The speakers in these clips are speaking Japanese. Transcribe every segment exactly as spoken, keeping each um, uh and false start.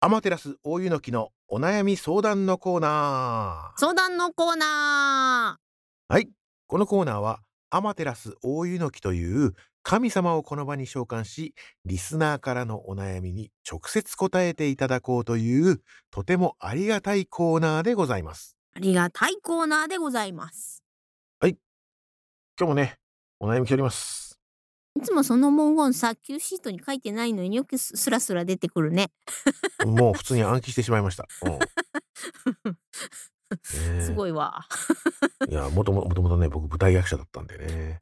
アマテラス大湯の木のお悩み相談のコーナー。 相談のコーナはい。このコーナーは、アマテラス大湯の木という神様をこの場に召喚し、リスナーからのお悩みに直接答えていただこうという、とてもありがたいコーナーでございます。 ー。ありがたいコーナーでございます。 はい。今日もね、お悩み来ております。 いつもその文言さ、Q シートに書いてないのによくススラスラ出てくるね。 もう普通に暗記してしまいました。うん。ねすえ。 ごいわ。 いや、もとももともとね、僕舞台役者だったんでね。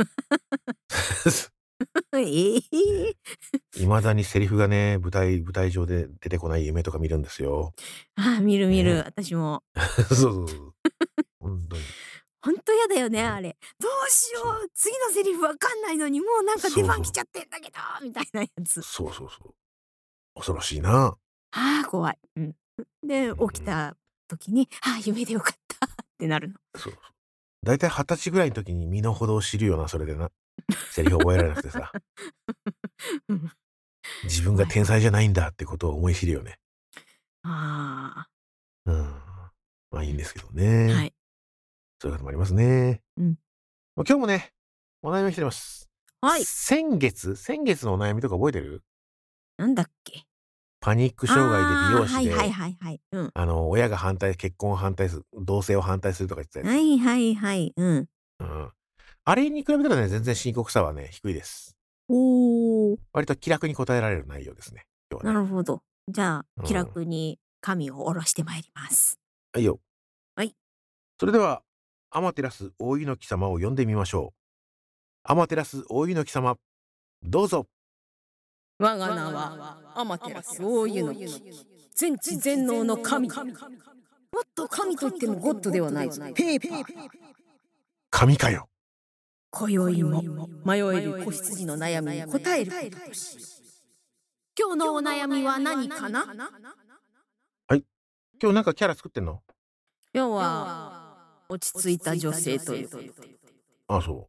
ええね。未だにセリフがね、舞台舞台上で出てこない夢とか見るんですよ。 ああ、見る見る、 ね。 私も。 そうそうそう。ほんとに。 ほんとやだよね、 ね。 あれ。どうしよそう。 う、次のセリフわかんないのに、もうなんか出そうそう。 番来ちゃってんだけど、みたいなやつ。 そうそうそう。恐ろしいな。 ああ、怖い。うん。で、 うん。 起きた時に、ああ、夢でよかったってなるの。 そうそう。だいたいはたちぐらいの時に身の程を知るよな、それでな。セリフ覚えられなくてさ。 うん。 自分が怖い怖い。 天才じゃないんだってことを思い知るよね。 ああ。 うん。まあいいんですけどはね。 い。 そういうこともありますね。 うん。 ま、今日もね、お悩み来てます。 はい。 先月先月のお悩みとか覚えてる？ なんだっけ？ パニック障害で美ああ、 容師はいはいで、 はいはい。うん。 あの、親が反対結婚を反対する同棲を反対するとか言ってたやつ。 はいはいはい。うん。 うん。あれに比べたらね、全然深刻さはね、低いです。 おお。 割と気楽に答えられる内容ですね、今日はね。 なるほど。じゃあ、気うん。 楽に髪を下ろしてまいります。 はいよ。 はい。 それでは、アマテラス大猪木様を呼んでみましょう。アマテラス大猪木様、どうぞ。 我が名はアマテラス大湯の木。全知全能の神。もっと神と言ってもゴッドではないぞ。ペーパー。 神かよ。 今宵も迷える子羊の悩みに答えることとし。今日のお悩みは何かな？ はい。今日なんかキャラ作ってんの？ 今日は落ち着いた女性ということで。 あ、そう。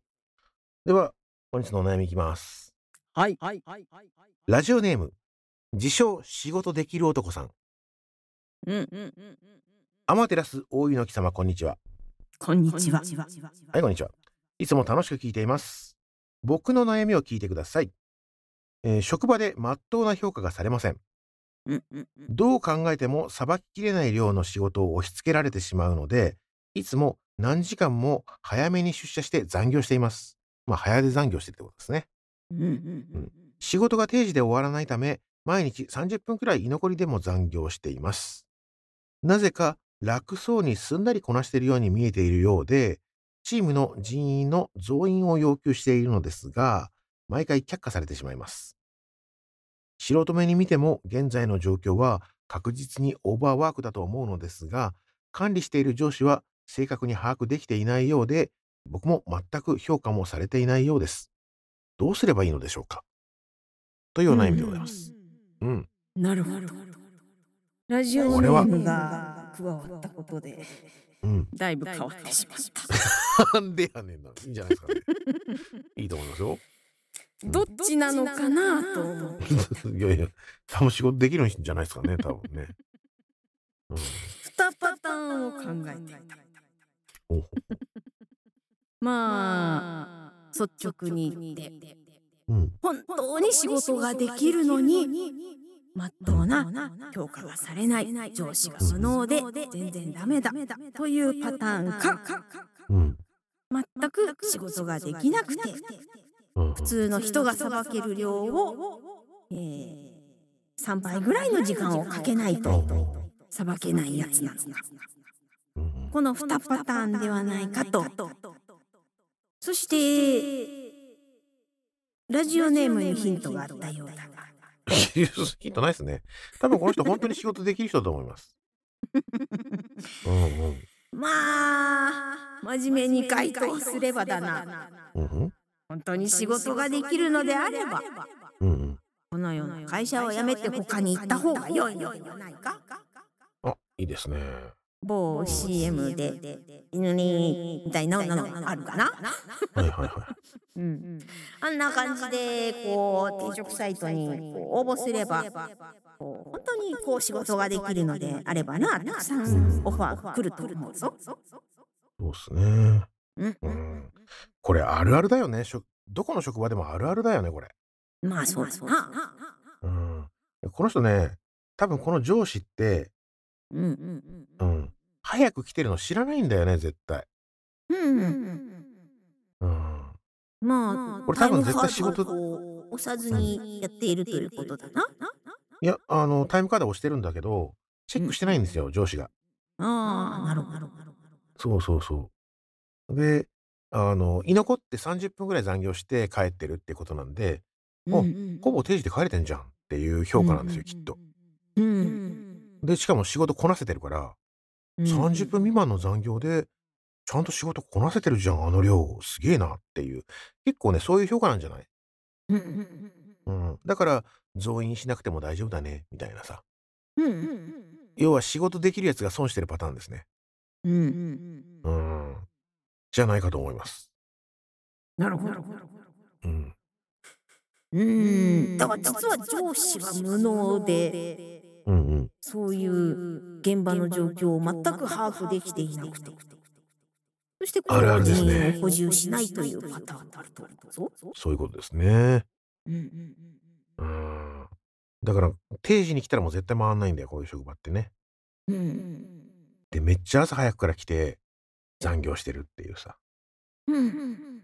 では、本日のお悩みいきます。 はい。 ラジオネーム、自称仕事できる男さん。 うん。 アマテラス大猪木様、こんにちは。 こんにちは。 はい、こんにちは。いつも楽しく聞いています。僕の悩みを聞いてください。えー職場で真っ当な評価がされません。 うんうんうん。 どう考えてもさばききれない量の仕事を押し付けられてしまうので、いつも何時間も早めに出社して残業しています。まあ、早出残業してるってことですね。 うんうんうん。 うん。仕事が定時で終わらないため、毎日さんじゅっぷんくらい居残りでも残業しています。なぜか楽そうにすんなりこなしているように見えているようで、チームの人員の増員を要求しているのですが、毎回却下されてしまいます。素人目に見ても現在の状況は確実にオーバーワークだと思うのですが、管理している上司は正確に把握できていないようで、僕も全く評価もされていないようです。どうすればいいのでしょうか、というお悩みでございます。うん。 なるほど。ラジオこれは、 ネームが加わったことで、 うん。 だいぶ変わってしまった。 なんでやねんな。いいんじゃないですかね。いいと思いますよ。うん。 どっちなのかなと思って。 いやいや、多分仕事できるんじゃないですかね、多分ね。うん。 にパターンを考えていた。 ほうほうほう。 まあ、率直に言って、 うん。 本当に仕事ができるのに、まっとうな評価がされない、上司が無能で全然ダメだというパターンか、 うん。 全く仕事ができなくて、 うん。 普通の人がさばける量を、えー、さんばいぐらいの時間をかけないとさばけないやつなのか。 うん。 このにパターンではないかと。そして、ラジオネームにヒントがあったようだが。 ヒントないですね。多分この人本当に仕事できる人だと思います。うんうん。 まあ、真面目に回答すればだな。 うんうん。 本当に仕事ができるのであれば、 うんうん。 このような会社を辞めて他に行った方が良いのではないか。 あ、いいですね。 某 シーエム で犬にみたいなのがあるかな。 はいはいはうん、あんな感じでこう転職サイトにこう応募すればこう本当にこう仕事ができるのであればな、たくさい。うんん。 オファーが来ると思うぞ。 そうっすね。 うん、 うん。これあるあるだよね。しょどこの職場でもあるあるだよね、これ。 まあそうだな。 うん。この人ね、多分この上司って、 うんうんうん、早く来てるの知らないんだよね、絶対。 うんうん。 うん。 まあタイムこれ多分絶カードを対仕事こう押さずうん。 にやっているということだな。 いや、あの、タイムカード押してるんだけど、チェックうん。 してないんですよ、上司が。 ああ、なるほど。 そうそうそう。で、あの、居残ってさんじゅっぷんぐらい残業して帰ってるってことなんで、お、 うん。 ほぼ定時で帰れてんじゃんっていうう評価なんですよ、きっと。 ん。うん。 で、しかも仕事こなせてるから、 うん。 さんじゅっぷん未満の残業で、ちゃんと仕事こなせてるじゃん、あの量。すげえなっていう。結構ね、そういう評価なんじゃない？ うん。 うん。だから、増員しなくても大丈夫だね、みたいなさ。 うん。 要は仕事できるやつが損してるパターンですね。 うん。 うん。じゃないかと思います。 なるほど。 うん。 うーん。だから実は上司は無能で、 うんうん。 そういう現場の状況を全く把握できていなくて、そしてあるあこう人員をるですね。 補充しないというパターンがあると思うぞ。 そういうことですね。 うんうんうーん。だから、定時に来たらもう絶対回んないんだよ、こういう職場ってね。 うん。うん。 で、めっちゃ朝早くから来て残業してるっていうさ。 うん。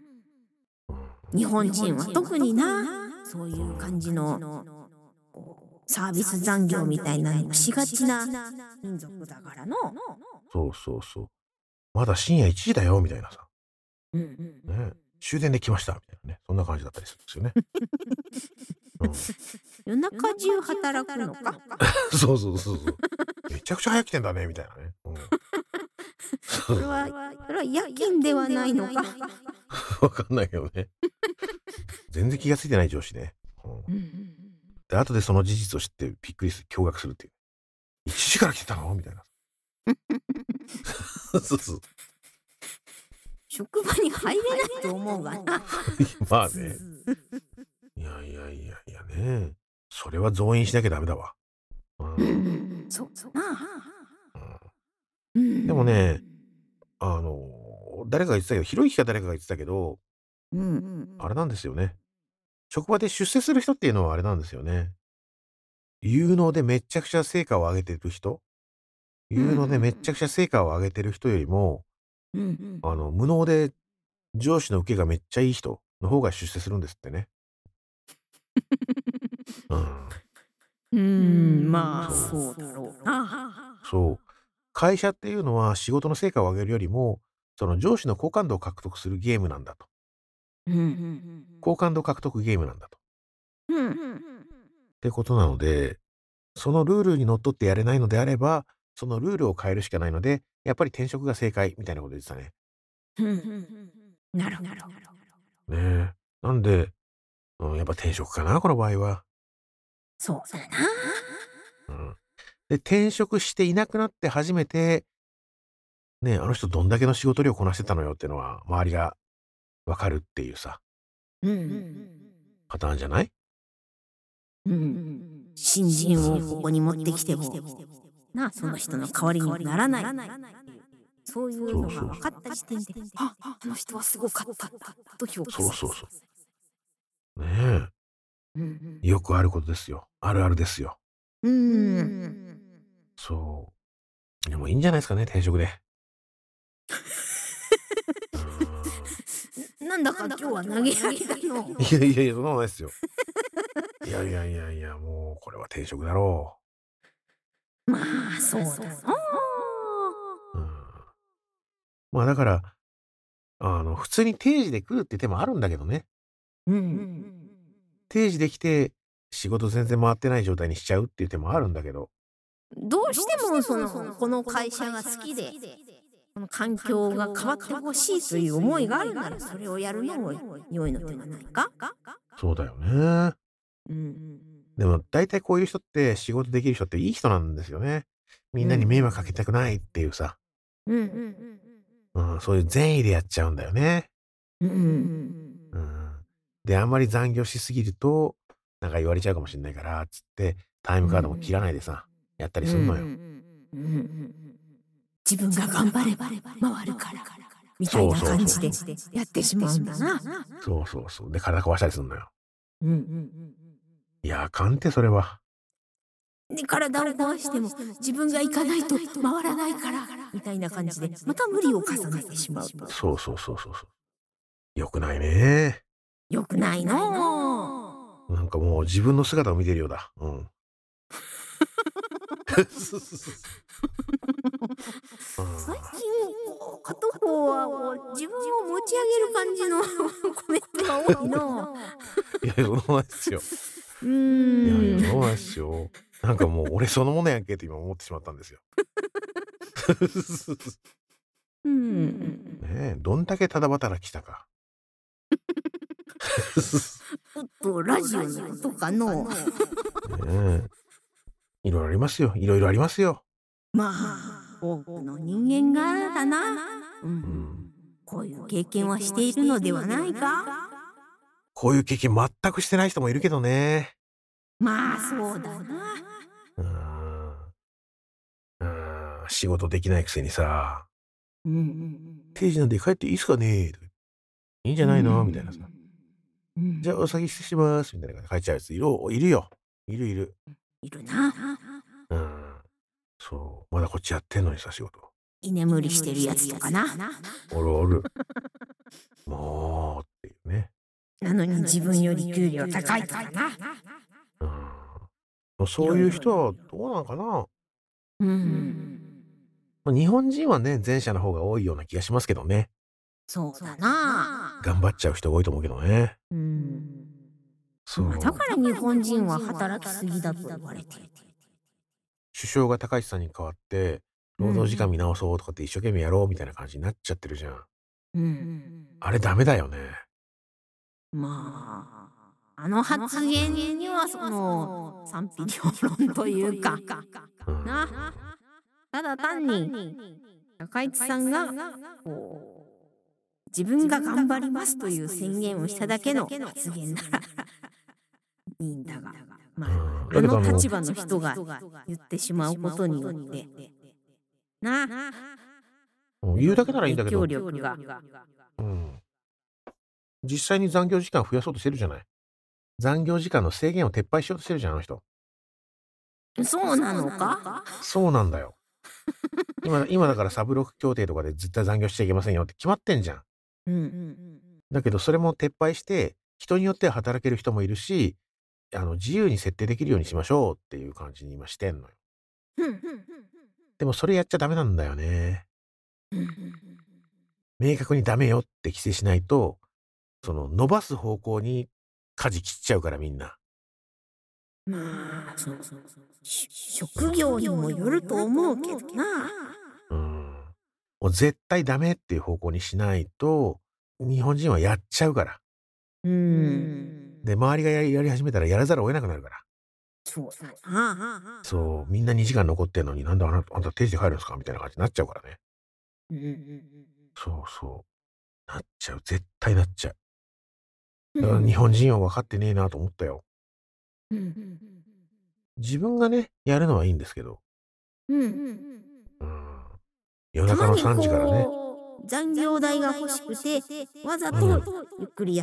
うん。 日本人は特にな、そういううん。 感じのこうサービス残業みたいなのをしがちな民族だからの。 そうそうそう。まだ深夜いちじだよみたいなさ。 うん。 ね。終電で来ましたみたいなね。そんな感じだったりするんですよね。うん。 夜中中働くのか。 そうそうそうそう。めちゃくちゃ早く来てんだねみたいなね。うん。そう。 それは、それは夜勤ではないのか。 わかんないけどね。全然気が付いてない上司ね。うん。 うん。 で、後でその事実を知ってびっくりする驚愕するっていう。いちじから来てたの？みたいな。そうそう。 職場に入れないと思うがな。 まあね。 普通。 いやいやいやいやね。それは増員しなきゃダメだわ。ううん。 ん。そうだな。 うん。 うでもね、 ん。 あの、誰かが言ってたけど、ひろゆきか誰かが言ってたけど、 うん。 あれなんですよね。職場で出世する人っていうのはあれなんですよね。有能でめっちゃくちゃ成果を上げてる人、 うん。 有能でめっちゃくちゃ成果を上げてる人よりも、 うん。 あの、無能で上司の受けがめっちゃいい人の方が出世するんですってね。うん。 うーん、まあ、 そう。 そうだろうな。 そう。会社っていうのは仕事の成果を上げるよりも、その上司の好感度を獲得するゲームなんだと。 うん。 好感度獲得ゲームなんだと。っうん。 てことなので、そのルールにのっとってやれないのであれば、そのルールを変えるしかないので、やっぱり転職が正解みたいなこと言ってたね。 うん。なるほど。 ねえ。なんで、うん、やっぱ転職かな、この場合は。 そうだな。 うん。で、転職していなくなって初めて、ねえ、あの人どんだけの仕事量こなしてたのよっていうのは、周りがわかるっていうさ、 うん。 パターンじゃない？ うん。新人をここに持ってきても、な、その人の代わりにはならない。そういうのが分かった時点で、あ、あの人はすごかったと評価する。 そうそうそう。ねうん。 え。よくあることですよ。あるあるですよ。 うん。 そう。でもいいんじゃないですかね、転職で。うーん。 なんだか今日は投げやりだの。 いやいやいや、そんなことないですよ。いやいやいやいや、もうこれは転職だろまあ、そうだな。 う。うん。まあだから、あの、普通に定時で来るって手もあるんだけどね。 うん。 定時で来て、仕事全然回ってない状態にしちゃうっていう手もあるんだけど。 どうしてもそのこの会社が好きで、この環境が変わってほしいという思いがあるならそれをやるのも良いのではないか。 そうだよね。 うん。 でも大体こういう人って仕事できる人っていい人なんですよね。 みんなに迷惑かけたくないっていうさ、 うん。 うん、そういう善意でやっちゃうんだよね。 うん。 うん。で、あんまり残業しすぎると、なんか言われちゃうかもしんないから、つって、タイムカードも切らないでさ、やったりうすんのよ。 ん。自分が頑張れば回るから、みたいなそうそうそう。 感じでやってしまうんだな。 そうそうそう。で、体壊したりすんのよ。 うん。 いや、あかんて、それは。 で、体を壊しても自分が行かないと回らないから、みたいな感じで、また無理を重ねてしまうと。 そうそうそうそうそう。良くないね。 良くないのう。 なんかもう自分の姿を見てるようだ。うん。そうそうそうそう。 最あ近、こう、片方はこう自分を持ち上げる感じのコメントが多いの。 いや、そうなんですよ。 ういやいや、 ーん。 そうなんですよ。なんかもう俺そのものやんけって今思ってしまったんですよ。 うん。 ねえ、どんだけただ働きしたか。 ちょっとラジオのことかの。 ねえ。いろいろありますよ。いろいろありますよ。 まあ、多くの人間がだな。ううん。 ん。こういう経験はしているのではないか。 こういう経験全くしてない人もいるけどね。 まあ、そうだな。 うーん。うーん、仕事できないくせにさ、 うん。 定時なんで帰っていいっすかねとか、いいんじゃうないのみたいなさ。 ん。うん。 じゃあお先失礼しますみたいな感じで帰っちゃうやついるいるよ。いるいる。 いるな。 うん。そう。まだこっちやってんのにさ、仕事。 居眠りしてるやつとかな。 おるおる。もうっていうね。 なのに自分より給料高いとかな。 うん。もうそういう人はどうなんかな。 うん。 ま、日本人はね、前者の方が多いような気がしますけどね。 そうだな。 頑張っちゃう人が多いと思うけどね。 うん。まあ、だそう。 から日本人は働きすぎだと言われてる。 首相が高市さんに代わって、労働時間見直そうとかって一生懸命やろうみたいな感じになっちゃってるじゃん。 うん。 あれダメだよね。 まあ、あの発言にはその賛否両論というか、 うん。 な。ただ単に高市さんがこう自分が頑張りますという宣言をしただけの発言ならいいんだが、まあ、 うん。 あだけどあのの立場の人が言ってしまうことによってな、 うん、言うだけならいいんだけど、 影響力が。 うん。実際に残業時間増やそうとしてるじゃない。残業時間の制限を撤廃しようとしてるじゃん、あの人。 そうなのか。 そうなんだよ。今今だからサブロック協定とかで絶対残業しちゃいけませんよって決まってんじゃん。 うん。 だけどそれも撤廃して、人によっては働ける人もいるし、あの、自由に設定できるようにしましょうっていう感じに今してんのよ。でもそれやっちゃダメなんだよね。明確にダメよって規制しないと、その伸ばす方向に舵切っちゃうからみんな。 まあ、そう、し職業にもよると思うけどな。 うん。もう絶対ダメっていう方向にしないと、日本人はやっちゃうから。 うん。 で、周りがやりやり始めたらやらざるを得なくなるから。 そうだな。 そう、みんなにじかん残ってんのに、なんであなあんた定時で帰るんですかみたいな感じになっちゃうからね。 うん。 そうそう。なっちゃう。絶対なっちゃう。 うだから日ん。 本人は分かってねえなと思ったよ。 うん。 自分がね、やるのはいいんですけど。 うん。 うん。夜中のたまにさんじからね。 こう、残業代が欲しくて、わざとうん。 ゆっくりやって、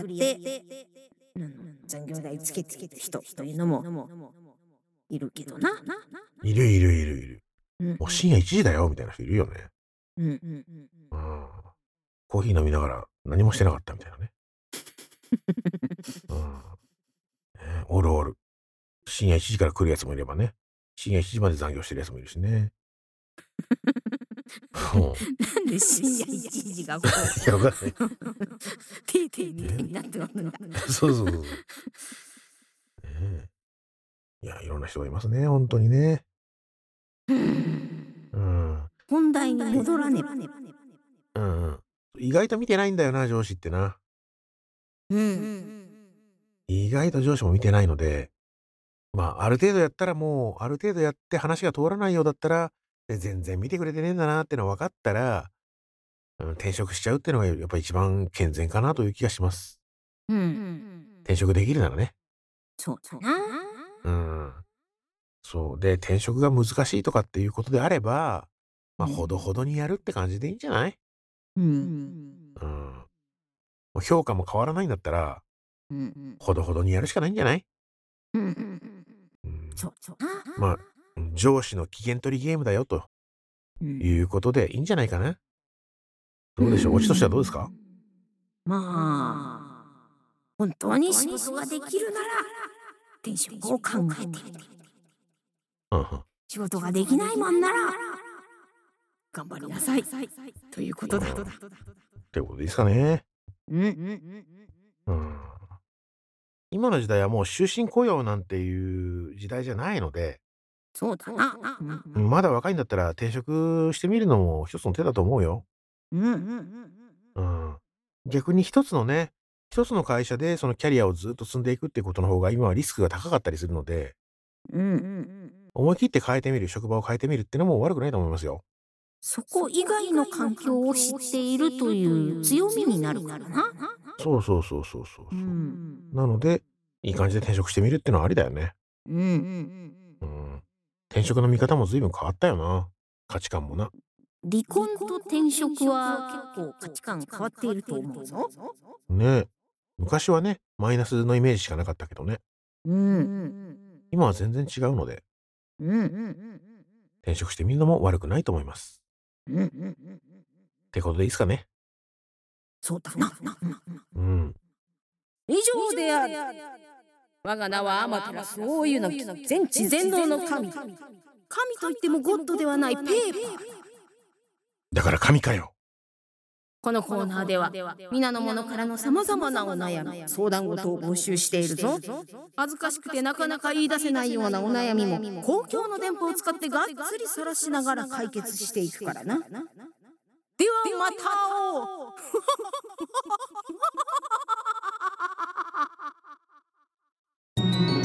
うん、残業代つけてる人というのもいるけどな。 いるいるいるいる。 うん。 もう深夜いちじだよみたいな人いるよね。 うん。 うん。コーヒー飲みながら何もしてなかったみたいなね。うん。ね、おるおる。深夜いちじから来るやつもいればね。深夜いちじまで残業してるやつもいるしね。うん。 なんで深夜いちじがこいや、わかんない。 う、定点みたいになってますの。 そうそうそうそう。ねえ。いや、いろんな人がいますね、ほんとにね。 うん。 うん。 本題に戻らねば。 うんうん。意外と見てないんだよな、上司ってな。 うん。 意外と上司も見てないので、まあ、ある程度やったらもう、ある程度やって話が通らないようだったら、 で、全然見てくれてねえんだなっての分かったら、うん、転職しちゃうってのがやっぱ一番健全かなという気がします。 うん。 転職できるならね。 そうだな。 うん。そう。で、転職が難しいとかっていうことであれば、まあ、ほどほどにやるって感じでいいんじゃない？ うん。 うん。もう評価も変わらないんだったら、 うん。 ほどほどにやるしかないんじゃない？ うん。 うん。 そうそうまあ、うん、上司の機嫌取りゲームだよということでいいんじゃないかな？どうでしょう？オチとしてはどうですか？ まあ、本当に仕事ができるなら、転職を考えてみて。 うんうん。 仕事ができないもんなら、頑張りなさい。ということだ。 ってことでいいですかね。 うん。 うん。今の時代はもう終身雇用なんていう時代じゃないので、 そうだな。 うん、まだ若いんだったら転職してみるのも一つの手だと思うよ。 うん。 うん。逆に一つのね、一つの会社でそのキャリアをずっと積んでいくっていうことの方が今はリスクが高かったりするので、 うん。 思い切って変えてみる、職場を変えてみるってのも悪くないと思いますよ。 そこ以外の環境を知っているという強みになるからな。 そうそうそうそうそううそう。 ん。 なので、いい感じで転職してみるってのはありだよね。 うん。 うん。転職の見方も随分変わったよな。価値観もな。 離婚と転職は結構価値観変わっていると思うぞ。 ね。昔はね、マイナスのイメージしかなかったけどね。 うん。 今は全然違うので、 うん。 転職してみるのも悪くないと思います。 うん。 ってことでいいですかね。 そうだな。 うん。 以上である。我が名はアマテラス大湯の全知全能の神。神といってもゴッドではないペーパー。 だから神かよ。 このコーナーでは皆の者からのさまざまなお悩み相談事を募集しているぞ。恥ずかしくてなかなか言い出せないようなお悩みも公共の電波を使ってがっつり晒しながら解決していくからな。ではまた会おう